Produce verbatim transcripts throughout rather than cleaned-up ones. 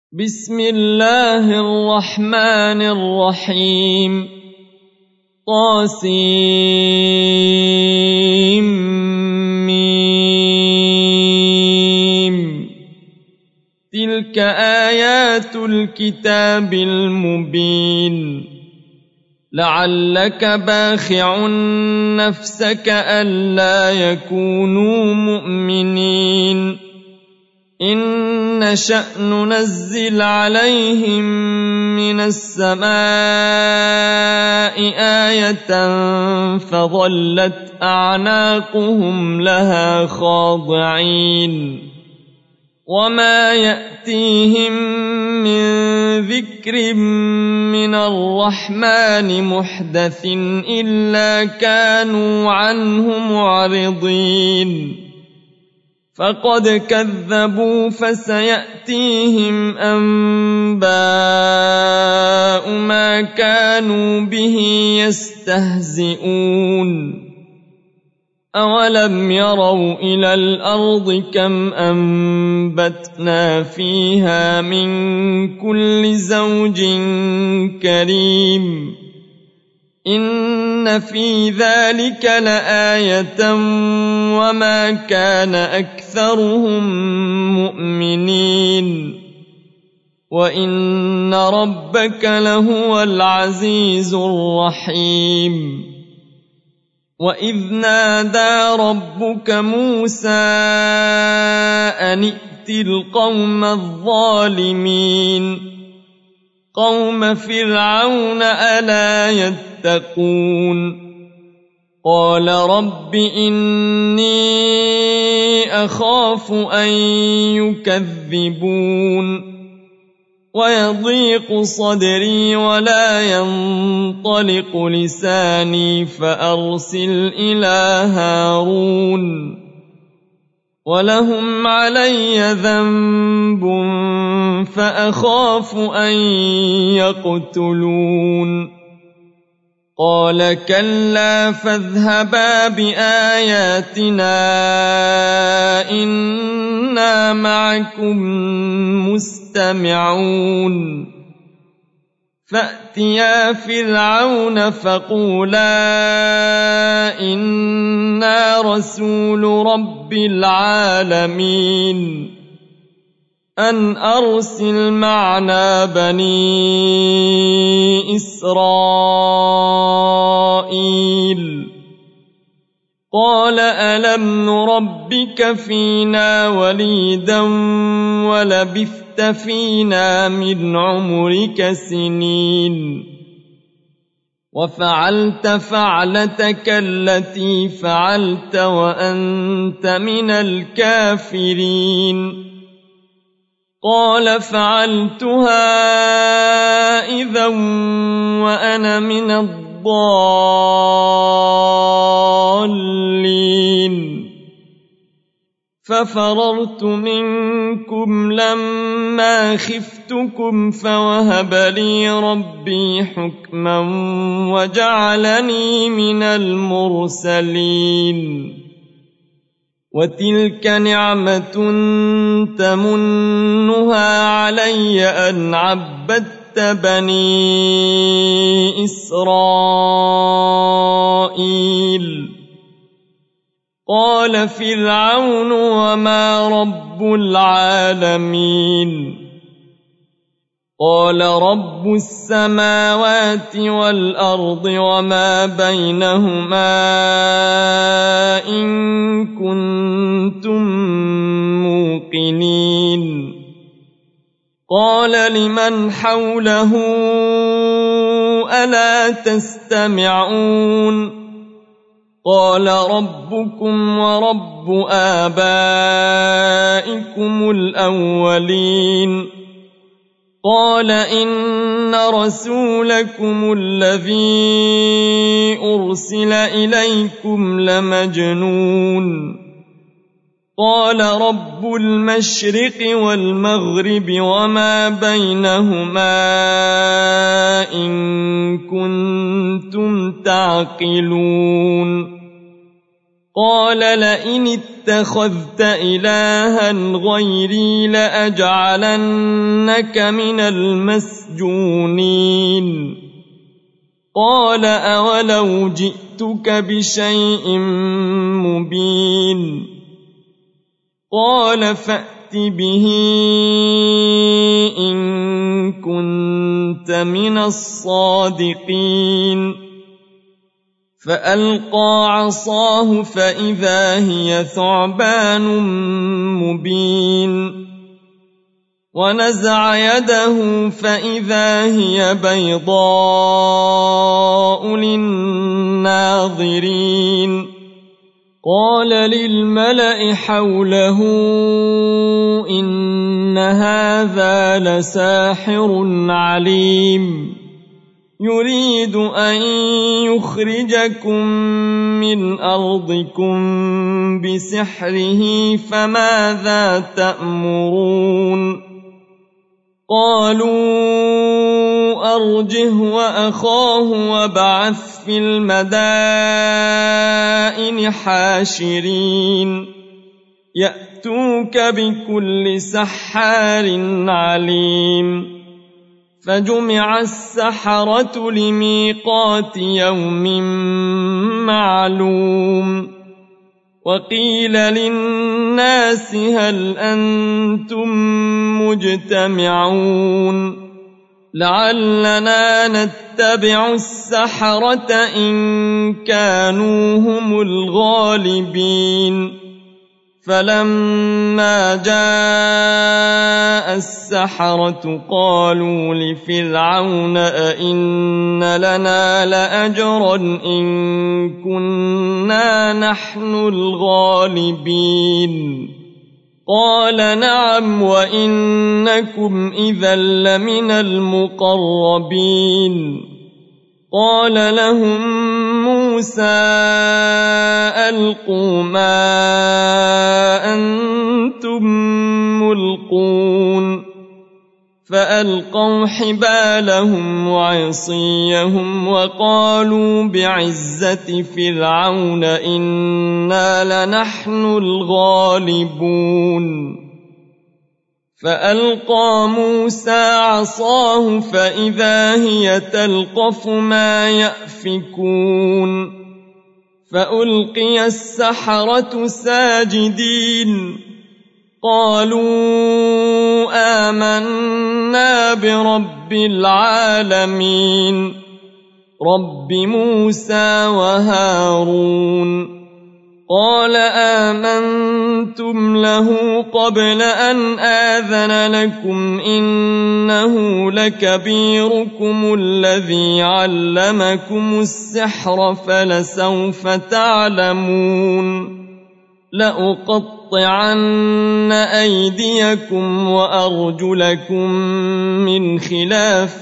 بسم الله الرحمن الرحيم طاسيم تلك آيات الكتاب المبين لعلك باخع نفسك ألا يكونوا مؤمنين إن نشأ ننزل عليهم من السماء آية فظلت أعناقهم لها خاضعين وما يأتيهم من ذكر من الرحمن محدث إلا كانوا عنه معرضين فقد كذبوا فسيأتيهم أنباء ما كانوا به يستهزئون أولم يروا إلى الأرض كم أنبتنا فيها من كل زوج كريم إن في ذلك لآية وما كان أكثرهم مؤمنين وإن ربك لهو العزيز الرحيم وإذ نادى ربك موسى أن ائت القوم الظالمين قوم فرعون ألا يتقون قال رب إني أخاف أن يكذبون ويضيق صدري ولا ينطلق لساني فأرسل إلى هارون ولهم علي ذنب فأخاف أن يقتلون قال كلا فاذهبا بآياتنا إنا معكم مستمعون فأتيا فرعون فقولا إنا رسول رب العالمين أن أرسل معنا بني إسرائيل قال ألم نربك فينا وليدا ولبثت فينا من عمرك سنين وفعلت فعلتك التي فعلت وأنت من الكافرين قال فعلتها إذا وأنا من الضالين ففررت منكم لما خفتكم فوهب لي ربي حكما وجعلني من المرسلين وتلك نعمة تمنها علي أن عبدت بني إسرائيل قال فرعون وما رب العالمين قال رب السماوات والأرض وما بينهما إن كنتم موقنين قال لمن حوله ألا تستمعون قال ربكم ورب آبائكم الأولين قال إن رسولكم الذي أرسل إليكم لمجنون قال رب المشرق والمغرب وما بينهما إن كنتم تعقلون قال لئن اتخذت إلها غيري لأجعلنك من المسجونين قال أولو جئتك بشيء مبين قال فأت به إن كنت من الصادقين فألقى عصاه فإذا هي ثعبان مبين ونزع يده فإذا هي بيضاء للناظرين قال للملأ حوله إن هذا لساحر عليم يريد أن يخرجكم من أرضكم بسحره فماذا تأمرون قالوا أرجه وأخاه وابعث في المدائن حاشرين يأتوك بكل سحار عليم فجمع السحرة لميقات يوم معلوم وقيل للناس هل أنتم مجتمعون لعلنا نتبع السحرة إن كانوا هم الغالبين فلما جاء السحرة قالوا لفرعون أئن لنا لأجرا إن كنا نحن الغالبين قال نعم وإنكم إذا لمن المقربين قال لهم موسى ألقوا ما أنتم ملقون فألقوا حبالهم وعصيهم وقالوا بعزة فرعون إنا لنحن الغالبون فألقى موسى عصاه فإذا هي تلقف ما يأفكون فألقي السحرة ساجدين قالوا آمنا برب العالمين رب موسى وهارون قال آمنتم له قبل أن آذن لكم إنه لكبيركم الذي علمكم السحر فلسوف تعلمون لأقطعن أيديكم وأرجلكم من خلاف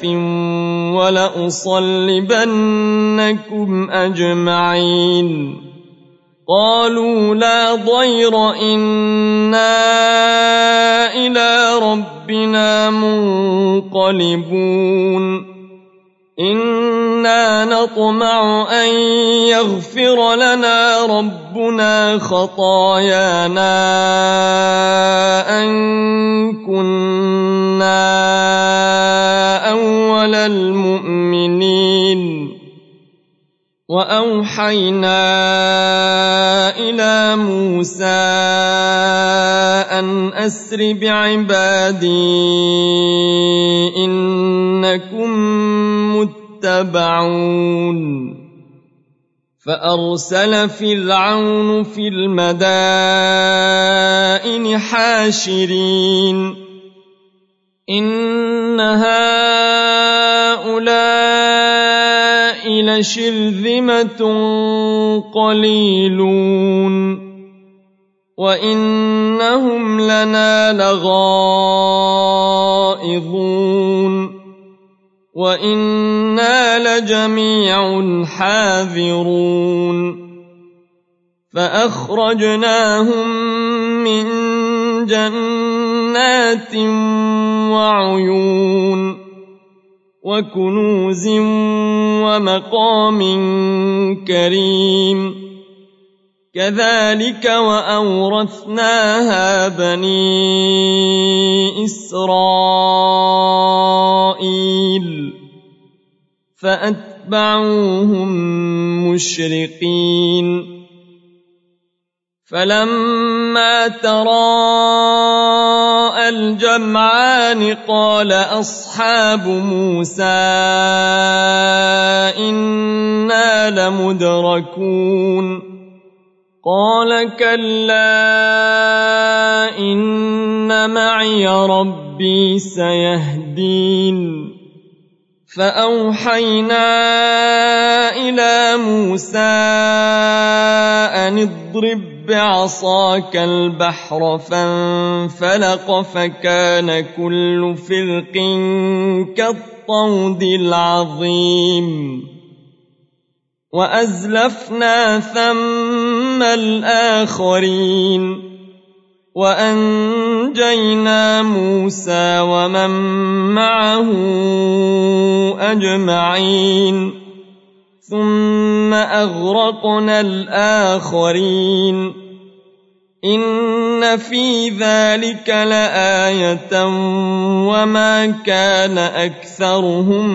ولأصلبنكم أجمعين قالوا لا ضير إنا إلى ربنا منقلبون إنا نطمع أن يغفر لنا ربنا خطايانا أن كنا أول المؤمنين وأوحينا إلى موسى أن أسر بعبادي إنكم متبعون فأرسل فرعون في المدائن حاشرين إن هؤلاء لشرذمة قليلون وإنهم لنا لغائظون وإنا لجميع حاذرون فأخرجناهم من جنات وعيون وكنوز ومقام كريم كذلك وأورثناها بني إسرائيل فأتبعوهم مشرقين فلما تراءى الجمعان قال أصحاب موسى إنا لمدركون قال كلا إن معي ربي سيهدين فأوحينا إلى موسى أن اضرب بعصاك البحر فانفلق فكان كل فرق كالطود العظيم وأزلفنا ثم الآخرين وأنجينا موسى ومن معه أجمعين ثم أغرقنا الآخرين إن في ذلك لآية وما كان أكثرهم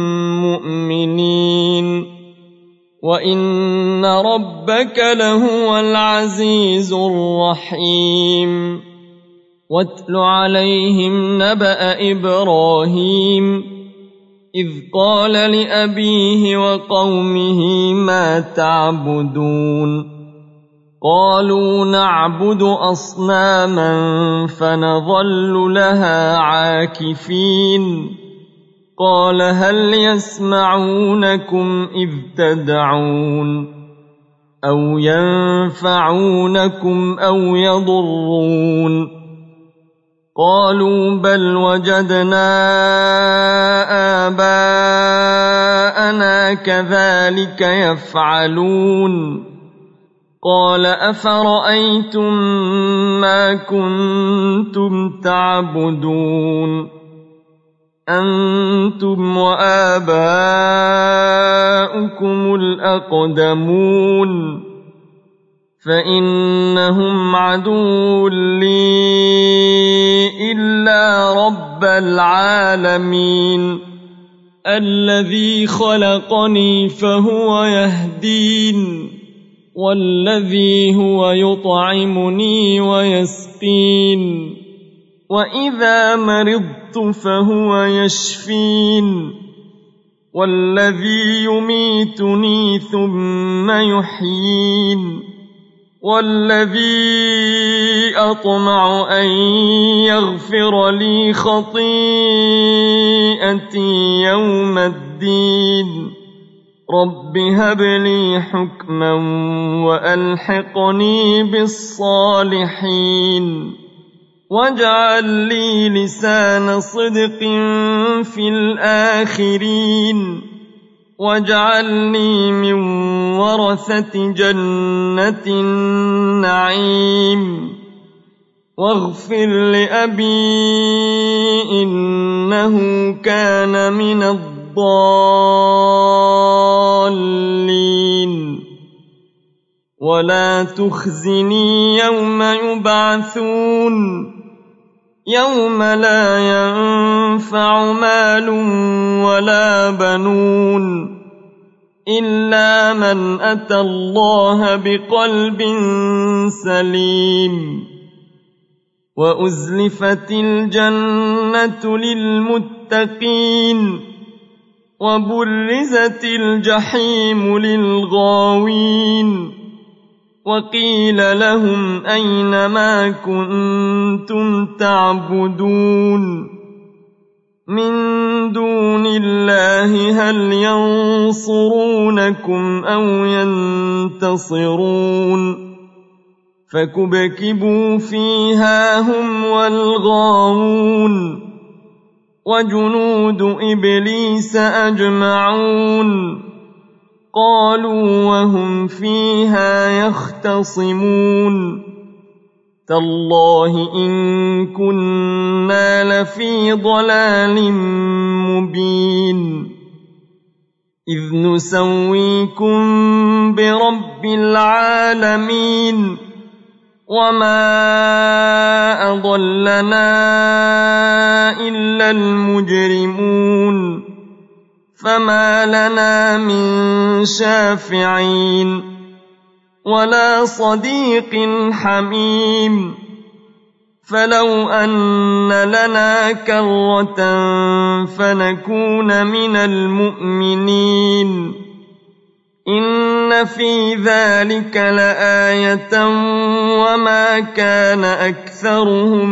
مؤمنين وإن ربك لهو العزيز الرحيم واتل عليهم نبأ إبراهيم إذ قال لأبيه وقومه ما تعبدون قالوا نعبد أصناما فنظل لها عاكفين قال هل يسمعونكم إذ تدعون أو ينفعونكم أو يضرون قالوا بل وجدنا آباءنا كذلك يفعلون قال أفرأيتم ما كنتم تعبدون أنتم وآباؤكم الأقدمون فإنهم عدو لي إلا رب العالمين الذي خلقني فهو يهدين والذي هو يطعمني ويسقين وإذا مرضت فهو يشفين والذي يميتني ثم يحيين والذي أطمع أن يغفر لي خطيئتي يوم الدين رب هب لي حكما وألحقني بالصالحين واجعل لي لسان صدق في الآخرين واجعلني من ورثة جنة النعيم واغفر لأبي إنه كان من الضالين ولا تخزني يوم يبعثون يوم لا ينفع مال ولا بنون إلا من أتى الله بقلب سليم وأزلفت الجنة للمتقين وبرزت الجحيم للغاوين وقيل لهم أين ما كنتم تعبدون من دون الله هل ينصرونكم أو ينتصرون فكبكبوا فيها هم والغاوون وجنود إبليس أجمعون قالوا وهم فيها يختصمون تالله إن كنا لفي ضلال مبين إذ نسويكم برب العالمين وما أضلنا إلا المجرمون فما لنا من شافعين ولا صديق حميم فلو أن لنا كرة فنكون من المؤمنين إن في ذلك لآية وما كان أكثرهم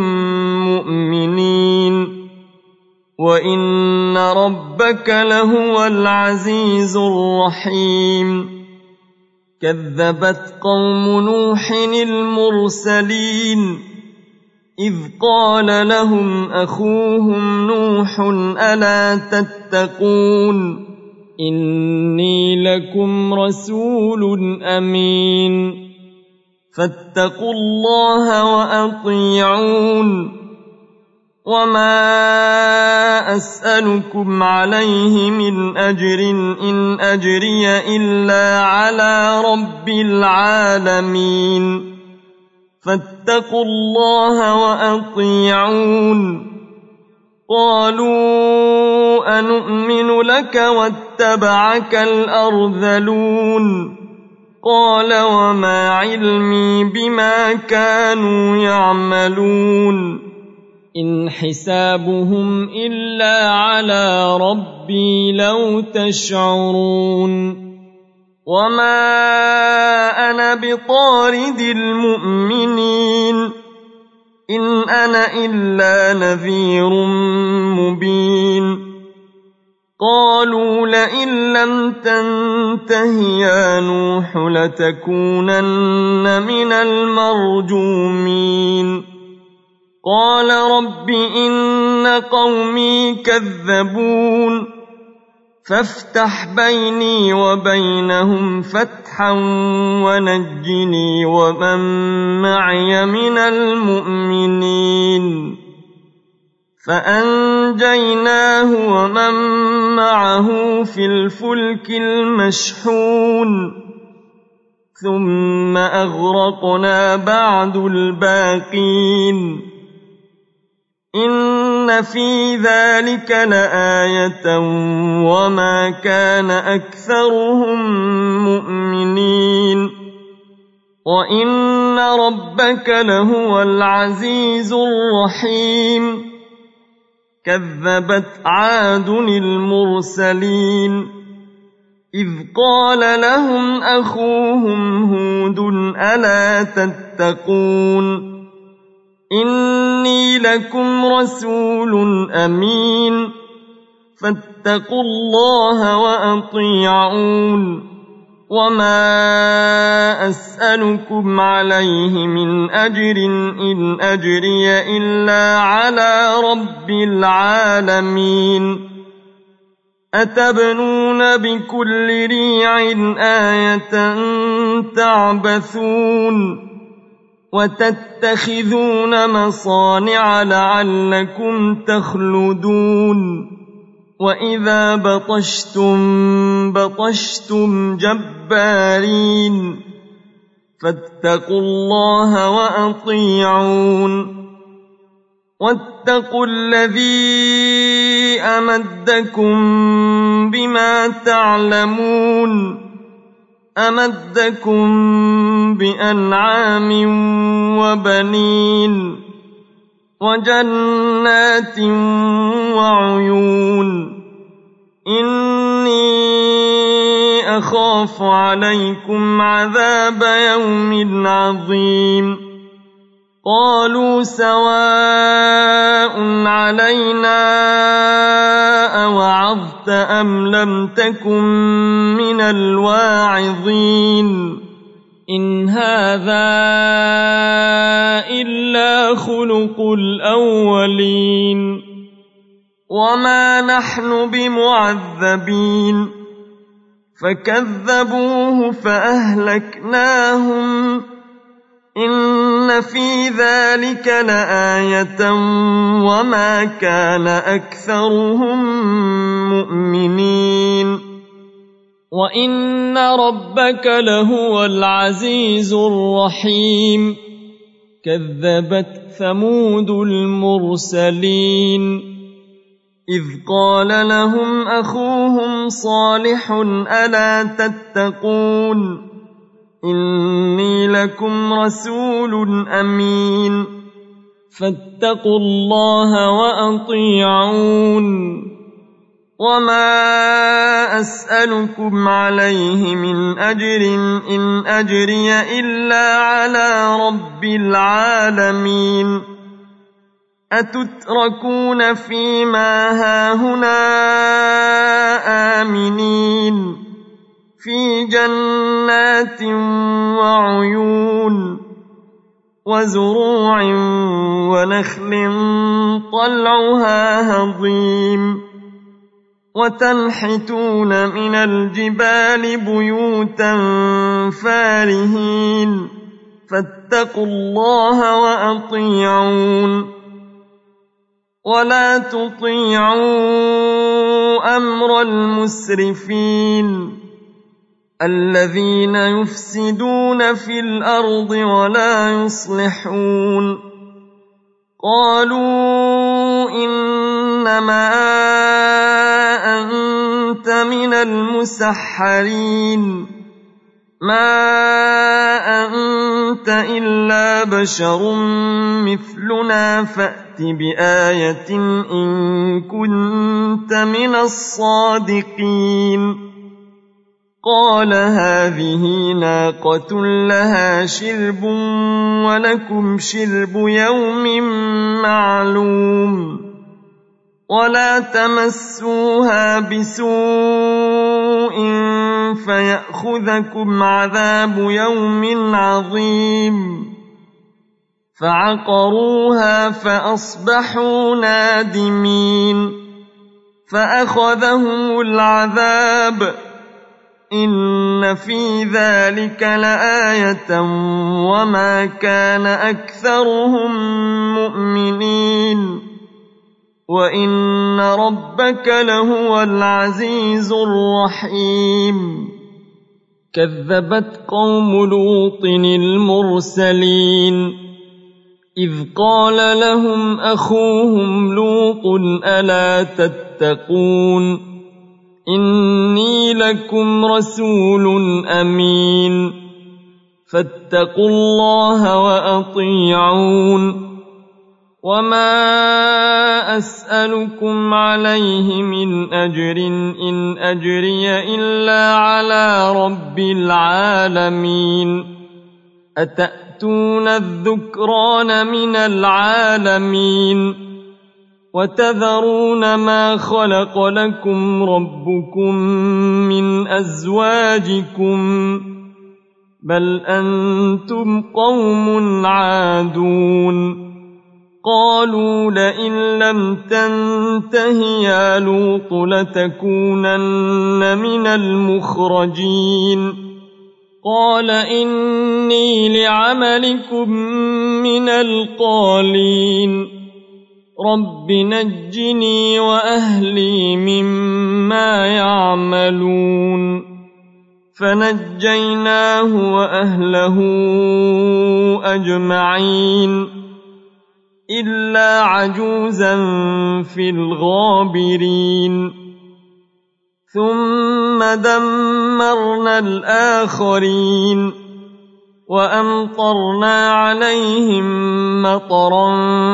مؤمنين وإن ربك لهو العزيز الرحيم كذبت قوم نوح المرسلين إذ قال لهم أخوهم نوح ألا تتقون إني لكم رسول أمين فاتقوا الله وأطيعون وما أسألكم عليه من أجر إن أجري إلا على رب العالمين فاتقوا الله وأطيعون قالوا أنؤمن لك واتبعك الأرذلون قال وما علمي بما كانوا يعملون إن حسابهم إلا على ربي لو تشعرون وما أنا بطارد المؤمنين إن أنا إلا نذير مبين قالوا لئن لم تنته يا نوح لتكونن من المرجومين قال رب إن قومي كذبون فافتح بيني وبينهم فتحا ونجني ومن معي من المؤمنين فأنجيناه ومن معه في الفلك المشحون ثم أغرقنا بعد الباقين إن في ذلك لآية وما كان أكثرهم مؤمنين وإن ربك لهو العزيز الرحيم كذبت عاد المرسلين إذ قال لهم أخوهم هود ألا تتقون إني لكم رسول أمين فاتقوا الله وأطيعون وما أسألكم عليه من أجر إن أجري إلا على رب العالمين أتبنون بكل ريع آية تعبثون وتتخذون مصانع لعلكم تخلدون وإذا بطشتم بطشتم جبارين فاتقوا الله وأطيعون واتقوا الذي أمدكم بما تعلمون أمدكم بأنعام وبنين وجنات وعيون إني أخاف عليكم عذاب يوم عظيم قالوا سواء علينا أوعظت أم لم تكن من الواعظين إن هذا إلا خلق الأولين وما نحن بمعذبين فكذبوه فأهلكناهم إن في ذلك لآية وما كان أكثرهم مؤمنين وإن ربك لهو العزيز الرحيم كذبت ثمود المرسلين إذ قال لهم أخوهم صالح ألا تتقون إني لكم رسول أمين فاتقوا الله وأطيعون وما أسألكم عليه من أجر إن أجري إلا على رب العالمين أتتركون فيما هاهنا آمنين في جنات وعيون وزروع ونخل طلعها هضيم وتنحتون من الجبال بيوتا فارهين فاتقوا الله وأطيعون ولا تطيعوا أمر المسرفين الذين يفسدون في الأرض ولا يصلحون قالوا إنما أنت من المسحرين ما أنت إلا بشر مثلنا فأت بآية إن كنت من الصادقين قال هذه ناقة لها شرب ولكم شرب يوم معلوم ولا تمسوها بسوء فيأخذكم عذاب يوم عظيم فعقروها فأصبحوا نادمين فأخذهم العذاب إن في ذلك لآية وما كان أكثرهم مؤمنين وإن ربك لهو العزيز الرحيم كذبت قوم لوط المرسلين إذ قال لهم أخوهم لوط ألا تتقون إني لكم رسول أمين فاتقوا الله وأطيعون وما أسألكم عليه من أجر إن أجري إلا على رب العالمين أتأتون الذكران من العالمين وتذرون ما خلق لكم ربكم من أزواجكم بل أنتم قوم عادون قالوا لئن لم تنته يا لوط لتكونن من المخرجين قال إني لعملكم من القالين رب نجني وأهلي مما يعملون فنجيناه وأهله أجمعين إلا عجوزا في الغابرين ثم دمرنا الآخرين وأمطرنا عليهم مطرا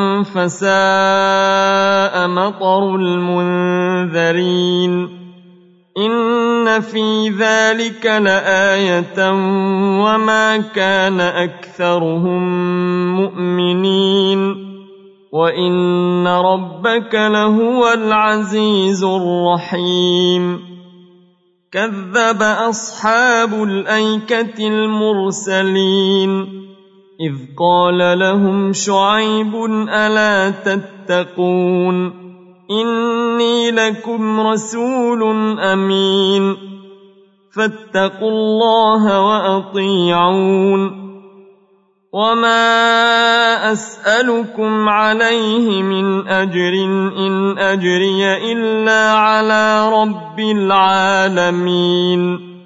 فساء مطر المنذرين إن في ذلك لآية وما كان أكثرهم مؤمنين وإن ربك لهو العزيز الرحيم كذب أصحاب الأيكة المرسلين إذ قال لهم شعيب ألا تتقون إني لكم رسول أمين فاتقوا الله وأطيعون وما أسألكم عليه من أجر إن أجري إلا على رب العالمين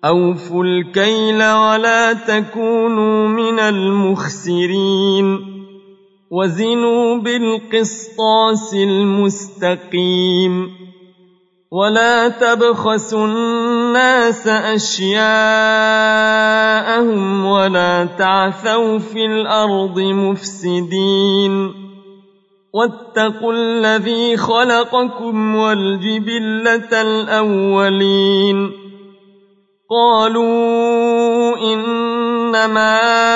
أوفوا الكيل ولا تكونوا من المخسرين وزنوا بالقسطاس المستقيم ولا تبخسوا الناس أشياءهم ولا تعثوا في الأرض مفسدين واتقوا الذي خلقكم والجبلة الأولين قالوا إنما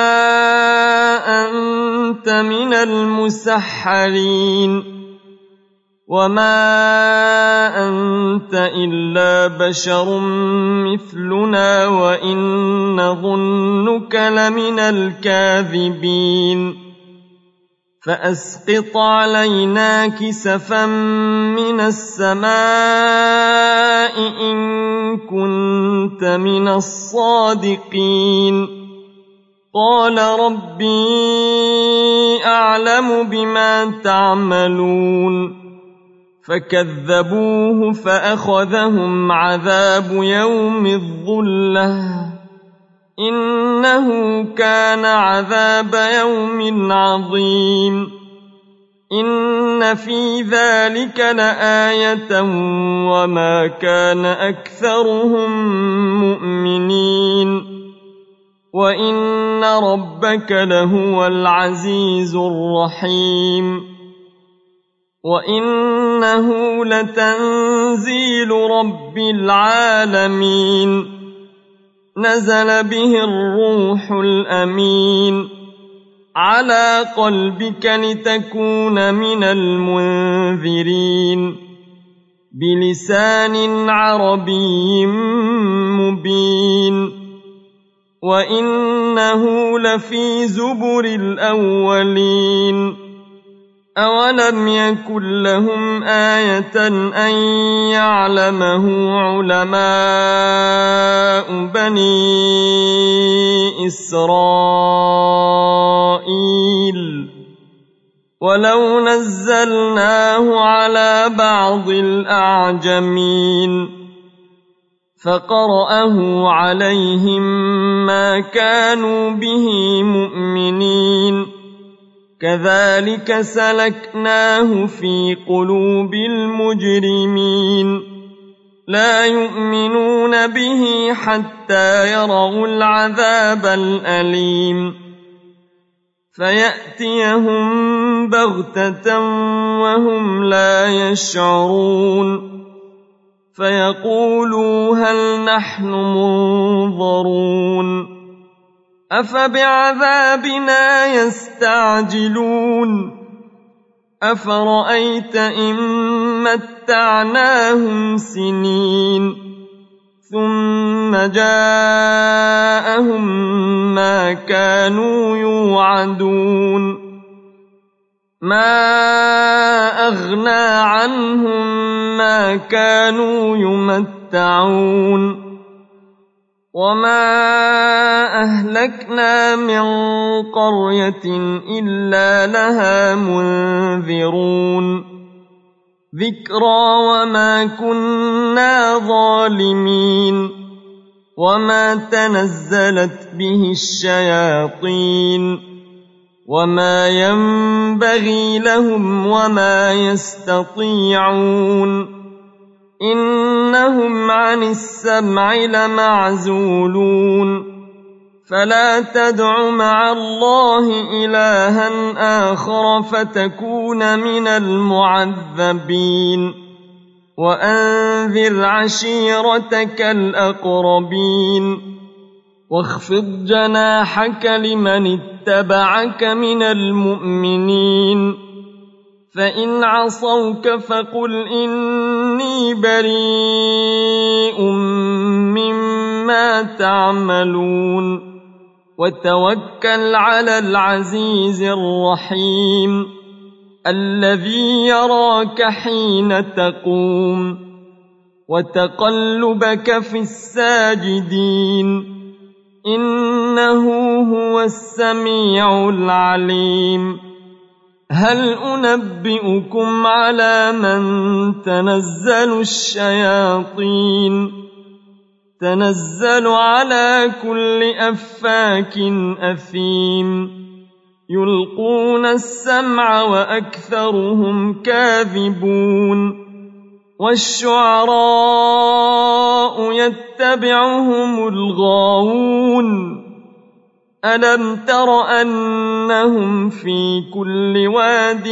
أنت من المسحرين وما أنت إلا بشر مثلنا وإن نظنك لمن الكاذبين فأسقط علينا كسفا من السماء إن كنت من الصادقين قال ربي أعلم بما تعملون فكذبوه فأخذهم عذاب يوم الظلة إنه كان عذاب يوم عظيم إن في ذلك لآية وما كان أكثرهم مؤمنين وإن ربك لهو العزيز الرحيم وإنه لتنزيل رب العالمين نزل به الروح الأمين على قلبك لتكون من المنذرين بلسان عربي مبين وإنه لفي زبر الأولين أولم يكن لهم آية أن يعلمه علماء بني إسرائيل ولو نزلناه على بعض الأعجمين فقرأه عليهم ما كانوا به مؤمنين كذلك سلكناه في قلوب المجرمين لا يؤمنون به حتى يروا العذاب الأليم فيأتيهم بغتة وهم لا يشعرون فيقولوا هل نحن منظرون أفبعذابنا يستعجلون أفرأيت إن متعناهم سنين ثم جاءهم ما كانوا يوعدون ما أغنى عنهم ما كانوا يمتعون وما أهلكنا من قرية إلا لها منذرون ذكرى وما كنا ظالمين وما تنزلت به الشياطين وما ينبغي لهم وما يستطيعون إنهم عن السمع لمعزولون فلا تدع مع الله إلها آخر فتكون من المعذبين وأنذر عشيرتك الأقربين واخفض جناحك لمن اتبعك من المؤمنين فإن عصوك فقل إني بريء مما تعملون وتوكل على العزيز الرحيم الذي يراك حين تقوم وتقلبك في الساجدين إنه هو السميع العليم هل أنبئكم على من تنزل الشياطين تنزل على كل أفاك أثيم يلقون السمع وأكثرهم كاذبون والشعراء يتبعهم الغاوون ألم تر أنهم في كل واد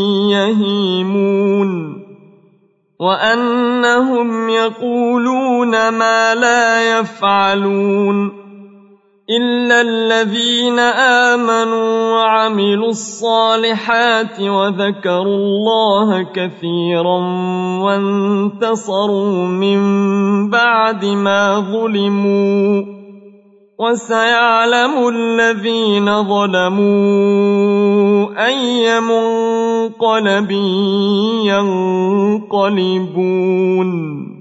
يهيمون وأنهم يقولون ما لا يفعلون إلا الذين آمنوا وعملوا الصالحات وذكروا الله كثيرا وانتصروا من بعد ما ظلموا وسيعلم الذين ظلموا أي منقلب ينقلبون